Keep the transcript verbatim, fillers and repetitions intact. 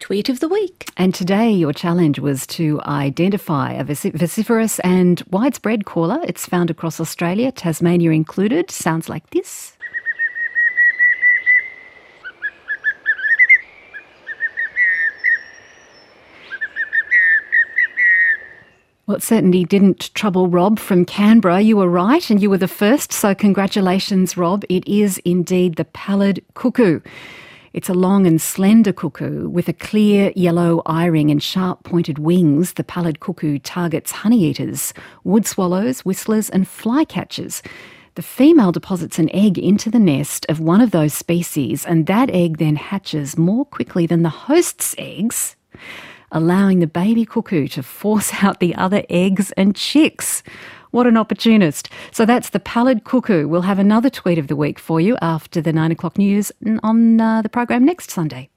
Tweet of the week. And today your challenge was to identify a vocif- vociferous and widespread caller. It's found across Australia, Tasmania included. Sounds like this. Well, it certainly didn't trouble Rob from Canberra. You were right, and you were the first, so congratulations, Rob. It is indeed the pallid cuckoo. It's a long and slender cuckoo with a clear yellow eye-ring and sharp-pointed wings. The pallid cuckoo targets honeyeaters, wood swallows, whistlers and flycatchers. The female deposits an egg into the nest of one of those species, and that egg then hatches more quickly than the host's eggs, allowing the baby cuckoo to force out the other eggs and chicks. What an opportunist. So that's the pallid cuckoo. We'll have another tweet of the week for you after the nine o'clock news on uh, the program next Sunday.